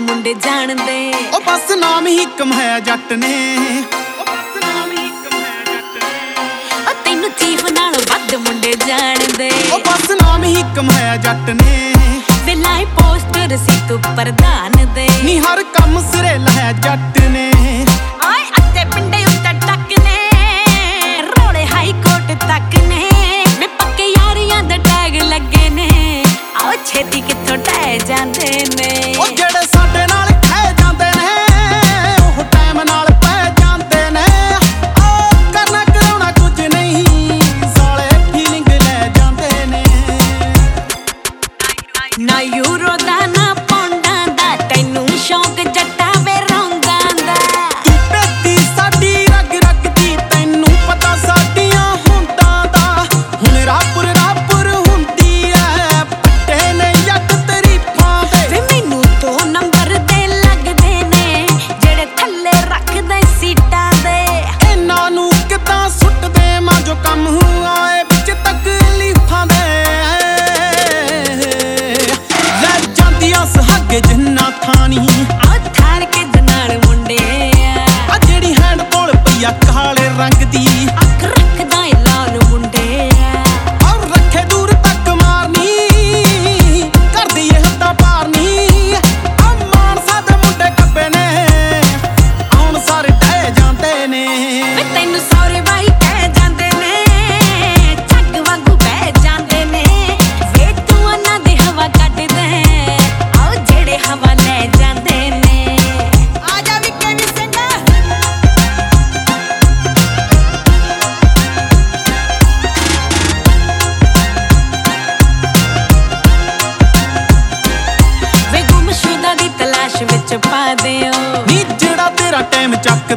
ਮੁੰਡੇ ਜਾਣਦੇ। ਉਹ ਬਸ ਨਾਮ ਹੀ ਕਮਾਇਆ ਜੱਟ ਨੇ, ਤੈਨੂੰ ਚੀਫ ਨਾਲੋਂ ਵੱਧ ਮੁੰਡੇ ਜਾਣਦੇ। ਉਹ ਬਸ ਨਾਮ ਹੀ ਕਮਾਇਆ ਜੱਟ ਨੇ, ਵੇਲਾਏ ਪੋਸਟਰ ਸੀ ਤੂੰ ਪ੍ਰਧਾਨ ਦੇ। ਨੀ ਹਰ ਕੰਮ ਸਿਰੇ ਲਾਇਆ ਜੱਟ ਨੇ। ਓਏ ਅੱਤੇ ਪਿੰਡੇ ਉੱਤੇ ਟੱਕ ਨੇ, ਰੋਲੇ ਹਾਈ ਕੋਰਟ ਤੱਕ ਨੇ। ਵੇ ਪੱਕੇ ਯਾਰੀਆਂ ਦੇ ਟੈਗ ਲੱਗੇ ਨੇ, ਆਓ ਛੇਤੀ ਕਿੱਥੋਂ ਟਹਿ ਜਾਂਦੇ ਨੇ। ਉਹ ਜਿਹੜੇ ਸਾਡੇ ਨਾਲ ਖਹਿ ਜਾਂਦੇ ਨੇ, ਉਹ ਟਾਈਮ ਨਾਲ ਪੈ ਜਾਂਦੇ ਨੇ। ਉਹ ਕਰਨਾ ਕਰਾਉਣਾ ਕੁਝ ਨਹੀਂ, ਸਾਲੇ ਫੀਲਿੰਗ ਲੈ ਜਾਂਦੇ ਨੇ। ਨਾ ਯੂਰੋ ਦਾ ਨਾ ਪੌਂਡਾਂ ਦਾ, ਤੈਨੂੰ ਸ਼ੌਂਕ ਜੱਟਾਂ ਵੇ ਰੌਂਦਾਂ ਦਾ। ਤੂੰ ਬੇਟੀ ਸਾਡੀ ਰਗ ਰਗ ਦੀ, ਤੈਨੂੰ ਪਤਾ ਸਾਡੀਆਂ ਹੁੰਦਾਂ ਦਾ। ਹੁਣ ਰਾਪੁਰ ਹੁੰਦੀ ਐ, ਪੱਟੇ ਨੇ ਜੱਟ ਤਰੀਫਾਂ ਦੇ। ਵੇ ਮੈਨੂੰ ਦੋ ਨੰਬਰ ਦੇ ਲੱਗਦੇ ਨੇ, ਜਿਹੜੇ ਥੱਲੇ ਰੱਖਦੇ ਸੀਟਾਂ ਦੇ। ਇਹਨਾਂ ਨੂੰ ਕਿੱਦਾਂ ਸੁੱਟਦੇ ਮਾਂ ਜੋ ਕੰਮ ਆਏ ਵਿੱਚ ਤਕਲੀਫਾਂ ਦੇ। ਲੈ ਜਾਂਦੀਆਂ ਸੁਹਾਗੇ ਜਿੰਨਾ ਥਾਣੀ, ਆ ਥਾਰ ਕੇ ਨਾਲ ਮੁੰਡੇ ਆ ਜਿਹੜੀ ਹੈਂਡ ਕੋਲ ਪਈਆ ਕਾਲੇ ਰੰਗ ਦੀ। ਅੱਖ ਰੱਖਦਾ ਏ ਲਾਲ ਮੁੰਡੇ ਔਰ ਰੱਖੇ ਦੂਰ ਤੱਕ ਮਾਰਨੀ, ਕਰਦੀ ਇਹ ਹੱਦਾਂ ਪਾਰਨੀ। ਆ ਮਾਨਸਾ ਦੇ ਮੁੰਡੇ ਕੱਬੇ ਨੇ, ਆਉਣ ਸਾਰੇ ਟਹਿ ਜਾਂਦੇ ਨੇ। ਵੇ ਤੈਨੂੰ ਸੌਰੇ ਬਾਈ ਕਹਿ ਜਾਂਦੇ ਨੇ, ਝੱਗ ਵਾਂਗੂ ਬਹਿ ਜਾਂਦੇ ਨੇ। ਵੇ ਤੂੰ ਉਹਨਾਂ ਦੀ ਹਵਾ ਕੱਢਦੇ, ਆਓ ਜਿਹੜੇ ਹਵਾ ਲੈ ਜਾਂਦੇ ਨੇ। ਆ ਜਾ ਵੀ ਕਹਿੰਦੀ ਸਿੰਘਾ। ਵੇ ਗੁੰਮਸ਼ੁਦਾ ਦੀ ਤਲਾਸ਼ ਵਿੱਚ ਪਾ ਦਿਓ, ਨੀ ਜਿਹੜਾ ਤੇਰਾ ਟਾਈਮ ਚੱਕ